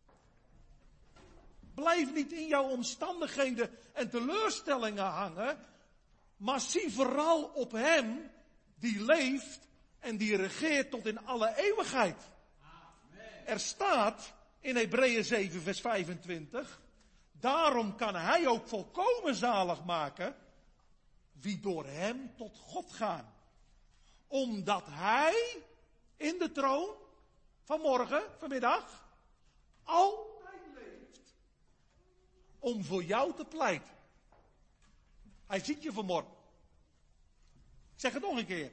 blijf niet in jouw omstandigheden en teleurstellingen hangen, maar zie vooral op Hem die leeft en die regeert tot in alle eeuwigheid. Amen. Er staat in Hebreeën 7 vers 25, daarom kan Hij ook volkomen zalig maken wie door Hem tot God gaan. Omdat Hij in de troon vanmiddag, altijd leeft om voor jou te pleiten. Hij ziet je vanmorgen. Ik zeg het nog een keer.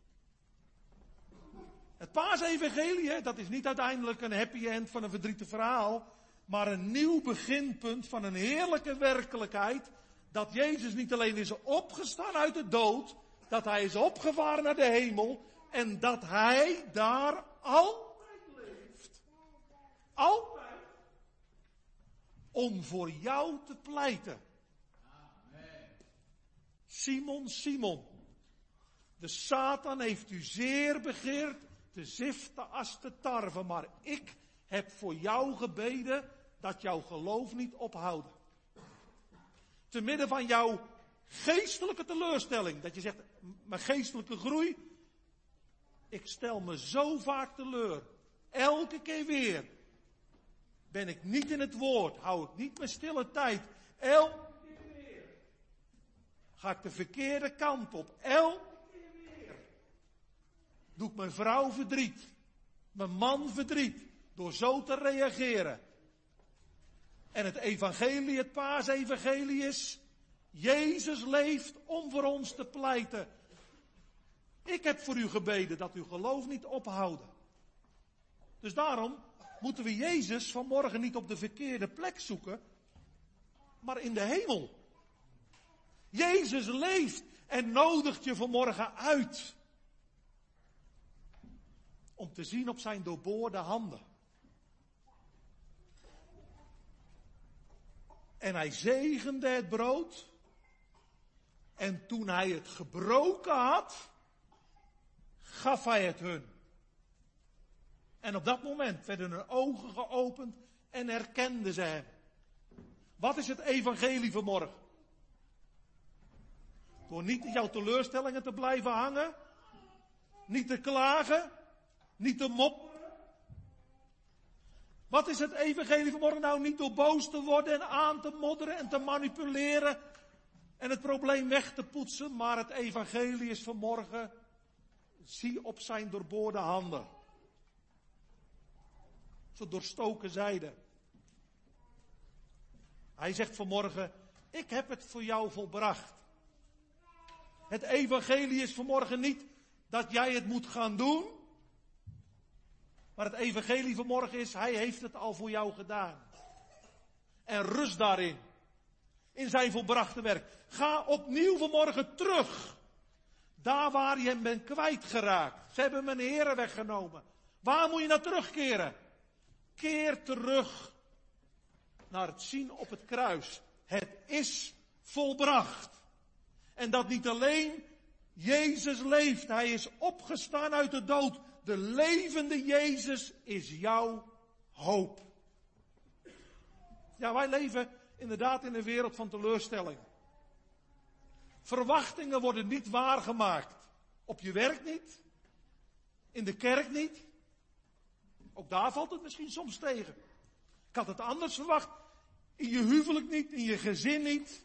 Het paasevangelie, dat is niet uiteindelijk een happy end van een verdrietig verhaal, maar een nieuw beginpunt van een heerlijke werkelijkheid, dat Jezus niet alleen is opgestaan uit de dood, dat Hij is opgevaren naar de hemel en dat Hij daar altijd leeft. Altijd. Om voor jou te pleiten. Amen. Simon, Simon, de Satan heeft u zeer begeerd te ziften als de tarwe, maar ik heb voor jou gebeden dat jouw geloof niet ophouden. Te midden van jouw geestelijke teleurstelling, dat je zegt, mijn geestelijke groei, ik stel me zo vaak teleur. Elke keer weer ben ik niet in het woord, hou ik niet mijn stille tijd. Elke keer weer ga ik de verkeerde kant op. Elke keer weer doe ik mijn vrouw verdriet, mijn man verdriet. Door zo te reageren. En het evangelie, het paasevangelie is, Jezus leeft om voor ons te pleiten. Ik heb voor u gebeden dat uw geloof niet ophouden. Dus daarom moeten we Jezus vanmorgen niet op de verkeerde plek zoeken, maar in de hemel. Jezus leeft en nodigt je vanmorgen uit. Om te zien op zijn doorboorde handen. En hij zegende het brood. En toen hij het gebroken had, gaf hij het hun. En op dat moment werden hun ogen geopend en herkenden ze hem. Wat is het evangelie vanmorgen? Door niet in jouw teleurstellingen te blijven hangen. Niet te klagen. Niet te mopperen. Wat is het evangelie vanmorgen nou? Niet door boos te worden en aan te modderen en te manipuleren. En het probleem weg te poetsen. Maar het evangelie is vanmorgen. Zie op zijn doorboorde handen. Zo doorstoken zijde. Hij zegt vanmorgen, ik heb het voor jou volbracht. Het evangelie is vanmorgen niet dat jij het moet gaan doen. Maar het evangelie vanmorgen is, hij heeft het al voor jou gedaan. En rust daarin. In zijn volbrachte werk. Ga opnieuw vanmorgen terug. Daar waar je hem bent kwijtgeraakt. Ze hebben mijn heren weggenomen. Waar moet je naar terugkeren? Keer terug naar het zien op het kruis. Het is volbracht. En dat niet alleen Jezus leeft. Hij is opgestaan uit de dood. De levende Jezus is jouw hoop. Ja, wij leven inderdaad in een wereld van teleurstelling. Verwachtingen worden niet waargemaakt. Op je werk niet. In de kerk niet. Ook daar valt het misschien soms tegen. Ik had het anders verwacht. In je huwelijk niet, in je gezin niet.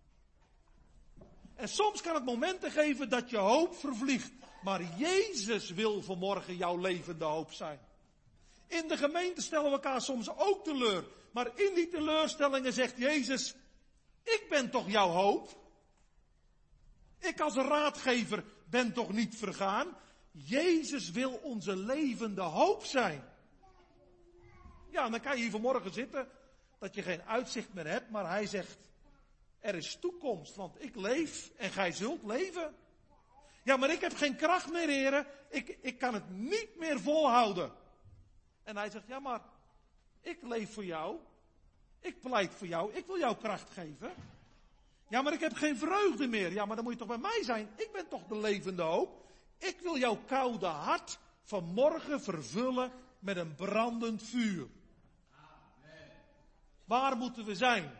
En soms kan het momenten geven dat je hoop vervliegt. Maar Jezus wil vanmorgen jouw levende hoop zijn. In de gemeente stellen we elkaar soms ook teleur. Maar in die teleurstellingen zegt Jezus, ik ben toch jouw hoop? Ik als raadgever ben toch niet vergaan? Jezus wil onze levende hoop zijn. Ja, dan kan je hier vanmorgen zitten, dat je geen uitzicht meer hebt, maar hij zegt, er is toekomst, want ik leef en gij zult leven. Ja, maar ik heb geen kracht meer, heren. Ik kan het niet meer volhouden. En hij zegt, ja, maar ik leef voor jou. Ik pleit voor jou. Ik wil jou kracht geven. Ja, maar ik heb geen vreugde meer. Ja, maar dan moet je toch bij mij zijn. Ik ben toch de levende hoop. Ik wil jouw koude hart vanmorgen vervullen met een brandend vuur. Amen. Waar moeten we zijn?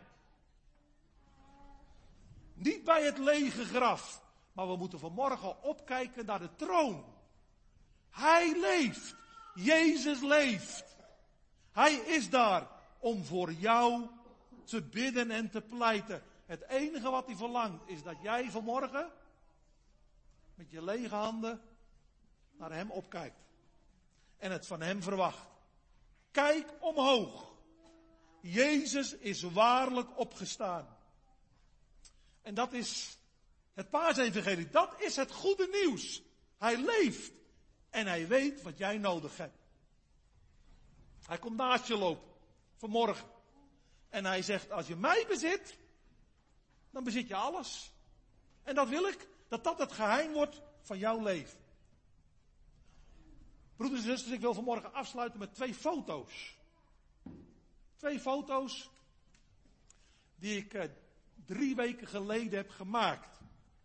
Niet bij het lege graf. Maar we moeten vanmorgen opkijken naar de troon. Hij leeft. Jezus leeft. Hij is daar om voor jou te bidden en te pleiten. Het enige wat hij verlangt is dat jij vanmorgen met je lege handen naar hem opkijkt. En het van hem verwacht. Kijk omhoog. Jezus is waarlijk opgestaan. En dat is het paasevangelie. Dat is het goede nieuws. Hij leeft. En hij weet wat jij nodig hebt. Hij komt naast je lopen. Vanmorgen. En hij zegt, als je mij bezit, dan bezit je alles. En dat wil ik, dat dat het geheim wordt van jouw leven. Broeders en zusters, ik wil vanmorgen afsluiten met 2 foto's. 2 foto's die ik 3 weken geleden heb gemaakt.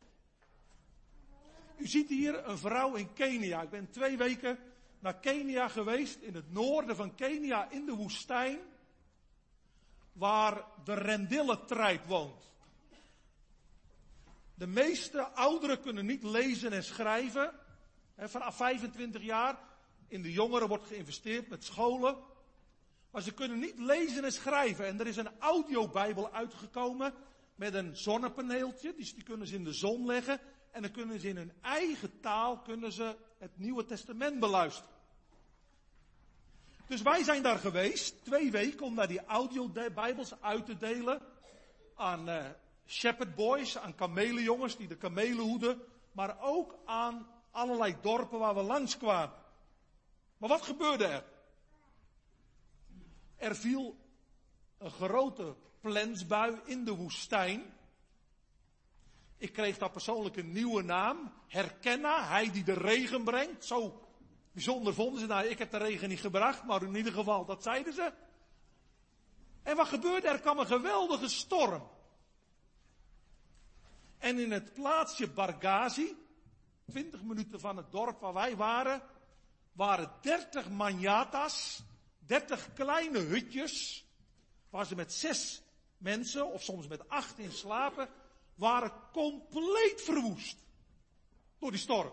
U ziet hier een vrouw in Kenia. Ik ben 2 weken naar Kenia geweest, in het noorden van Kenia, in de woestijn, waar de Rendille-tribe woont. De meeste ouderen kunnen niet lezen en schrijven. Vanaf 25 jaar. In de jongeren wordt geïnvesteerd met scholen. Maar ze kunnen niet lezen en schrijven. En er is een audiobijbel uitgekomen met een zonnepaneeltje. Dus die kunnen ze in de zon leggen. En dan kunnen ze in hun eigen taal het Nieuwe Testament beluisteren. Dus wij zijn daar geweest, 2 weken, om daar die audiobijbels uit te delen aan shepherd boys, aan kamelenjongens die de kamelen hoeden, maar ook aan allerlei dorpen waar we langskwamen. Maar wat gebeurde er? Er viel een grote plensbui in de woestijn. Ik kreeg daar persoonlijk een nieuwe naam, Herkenna, hij die de regen brengt. Zo bijzonder vonden ze. Nou, ik heb de regen niet gebracht, maar in ieder geval, dat zeiden ze. En wat gebeurde? Er kwam een geweldige storm. En in het plaatsje Bargazi, 20 minuten van het dorp waar wij waren 30 manjatas, 30 kleine hutjes, waar ze met 6 mensen, of soms met 8 in slapen, waren compleet verwoest door die storm.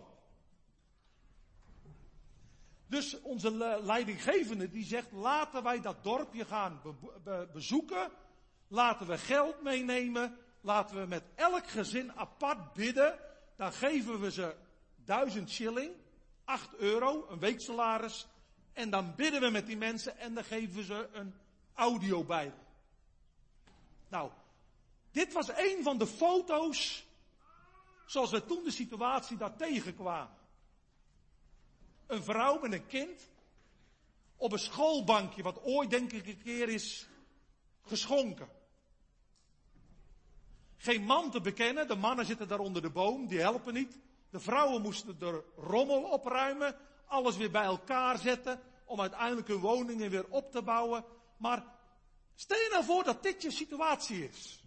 Dus onze leidinggevende die zegt, laten wij dat dorpje gaan bezoeken, laten we geld meenemen, laten we met elk gezin apart bidden, dan geven we ze 1000 shilling, 8 euro, een weeksalaris, en dan bidden we met die mensen en dan geven we ze een audiobijbel. Nou, dit was een van de foto's zoals we toen de situatie daar tegenkwamen. Een vrouw met een kind op een schoolbankje, wat ooit denk ik een keer is geschonken. Geen man te bekennen, de mannen zitten daar onder de boom, die helpen niet. De vrouwen moesten de rommel opruimen, alles weer bij elkaar zetten, om uiteindelijk hun woningen weer op te bouwen. Maar stel je nou voor dat dit je situatie is.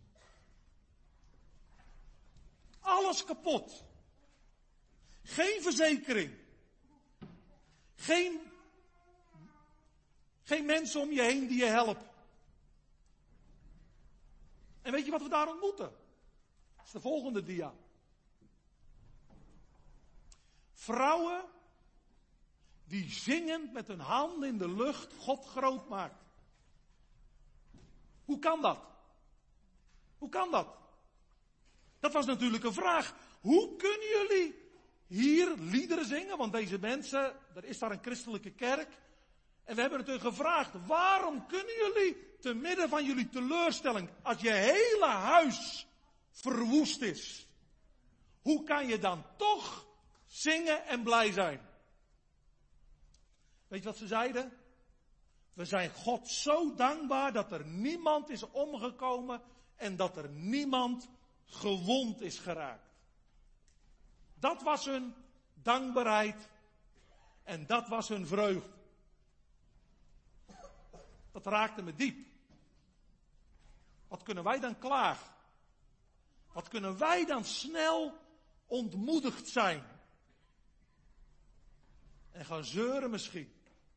Alles kapot. Geen verzekering. Geen mensen om je heen die je helpen. En weet je wat we daar ontmoeten? Dat is de volgende dia. Vrouwen die zingend met hun handen in de lucht God groot maken. Hoe kan dat? Hoe kan dat? Dat was natuurlijk een vraag. Hoe kunnen jullie hier liederen zingen? Want deze mensen, er is daar een christelijke kerk. En we hebben het hun gevraagd. Waarom kunnen jullie te midden van jullie teleurstelling, als je hele huis verwoest is, hoe kan je dan toch zingen en blij zijn? Weet je wat ze zeiden? We zijn God zo dankbaar dat er niemand is omgekomen en dat er niemand gewond is geraakt. Dat was hun dankbaarheid en dat was hun vreugde. Dat raakte me diep. Wat kunnen wij dan klagen? Wat kunnen wij dan snel ontmoedigd zijn? En gaan zeuren misschien.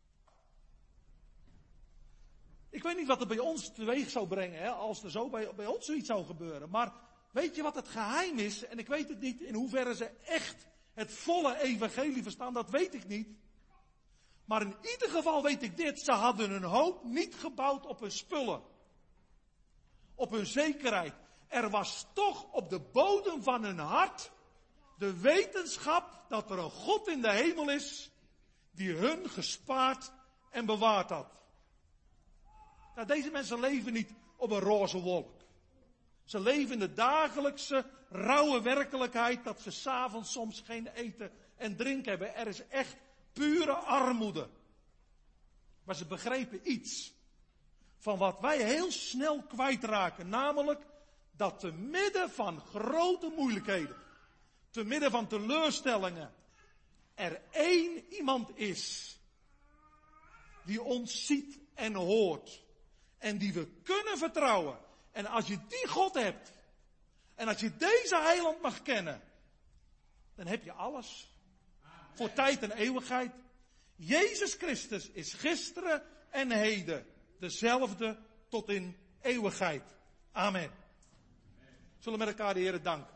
Ik weet niet wat het bij ons teweeg zou brengen, hè, als er zo bij ons zoiets zou gebeuren. Maar weet je wat het geheim is? En ik weet het niet in hoeverre ze echt het volle evangelie verstaan, dat weet ik niet. Maar in ieder geval weet ik dit, ze hadden hun hoop niet gebouwd op hun spullen. Op hun zekerheid. Er was toch op de bodem van hun hart de wetenschap dat er een God in de hemel is die hun gespaard en bewaard had. Nou, deze mensen leven niet op een roze wolk. Ze leven in de dagelijkse, rauwe werkelijkheid dat ze 's avonds soms geen eten en drinken hebben. Er is echt pure armoede. Maar ze begrepen iets van wat wij heel snel kwijtraken. Namelijk dat te midden van grote moeilijkheden, te midden van teleurstellingen, er één iemand is die ons ziet en hoort. En die we kunnen vertrouwen. En als je die God hebt, en als je deze heiland mag kennen, dan heb je alles. Voor tijd en eeuwigheid. Jezus Christus is gisteren en heden dezelfde tot in eeuwigheid. Amen. Zullen we met elkaar de Heer danken.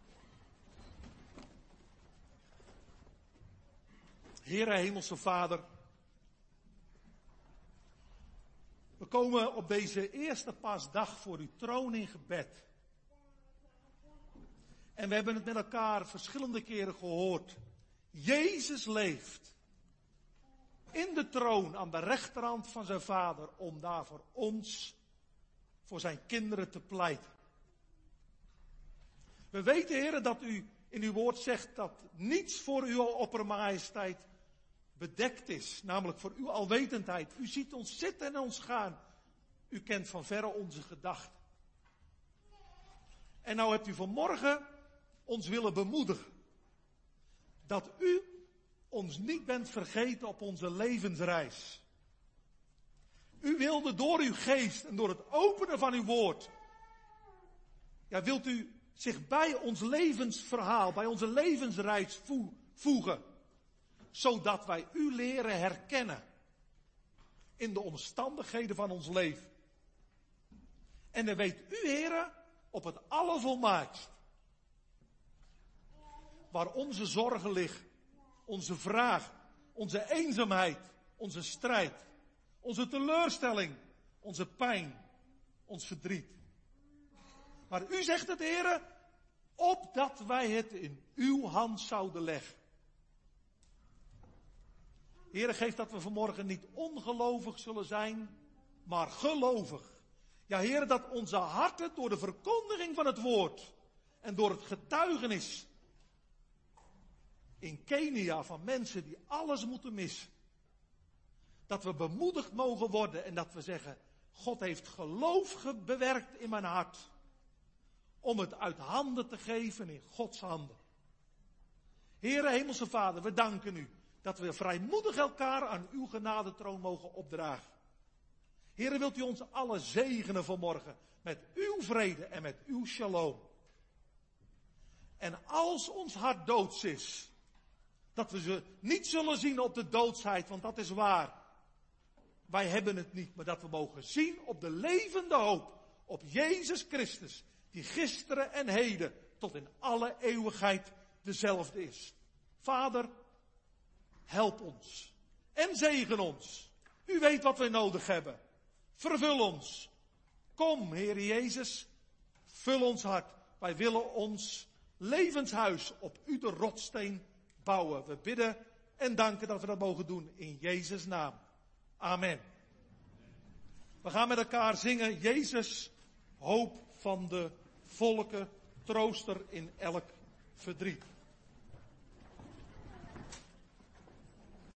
Heere Hemelse Vader, we komen op deze eerste paasdag voor uw troon in gebed. En we hebben het met elkaar verschillende keren gehoord. Jezus leeft. in de troon aan de rechterhand van zijn Vader om daar voor ons, voor zijn kinderen te pleiten. We weten, heren, dat u in uw woord zegt dat niets voor uw oppermajesteit bedekt is. Namelijk voor uw alwetendheid. U ziet ons zitten en ons gaan. U kent van verre onze gedachten. En nou hebt u vanmorgen ons willen bemoedigen. Dat u ons niet bent vergeten op onze levensreis. U wilde door uw geest en door het openen van uw woord. Ja, wilt u zich bij ons levensverhaal, bij onze levensreis voegen. Zodat wij u leren herkennen. In de omstandigheden van ons leven. En dan weet u, heren, op het allervolmaaktst. Waar onze zorgen liggen. Onze vraag. Onze eenzaamheid. Onze strijd. Onze teleurstelling. Onze pijn. Ons verdriet. Maar u zegt het, heren, opdat wij het in uw hand zouden leggen. Heren, geef dat we vanmorgen niet ongelovig zullen zijn, maar gelovig. Ja, heren, dat onze harten door de verkondiging van het woord en door het getuigenis in Kenia van mensen die alles moeten missen. Dat we bemoedigd mogen worden en dat we zeggen, God heeft geloof bewerkt in mijn hart. Om het uit handen te geven in Gods handen. Heere Hemelse Vader, we danken u dat we vrijmoedig elkaar aan uw genadetroon mogen opdragen. Heere, wilt u ons alle zegenen vanmorgen met uw vrede en met uw shalom. En als ons hart doods is, dat we ze niet zullen zien op de doodsheid, want dat is waar. Wij hebben het niet, maar dat we mogen zien op de levende hoop, op Jezus Christus, die gisteren en heden tot in alle eeuwigheid dezelfde is. Vader, help ons en zegen ons. U weet wat wij nodig hebben. Vervul ons. Kom, Heer Jezus, vul ons hart. Wij willen ons levenshuis op u de rotssteen bouwen. We bidden en danken dat we dat mogen doen in Jezus' naam. Amen. We gaan met elkaar zingen, Jezus, hoop van de volken, trooster in elk verdriet.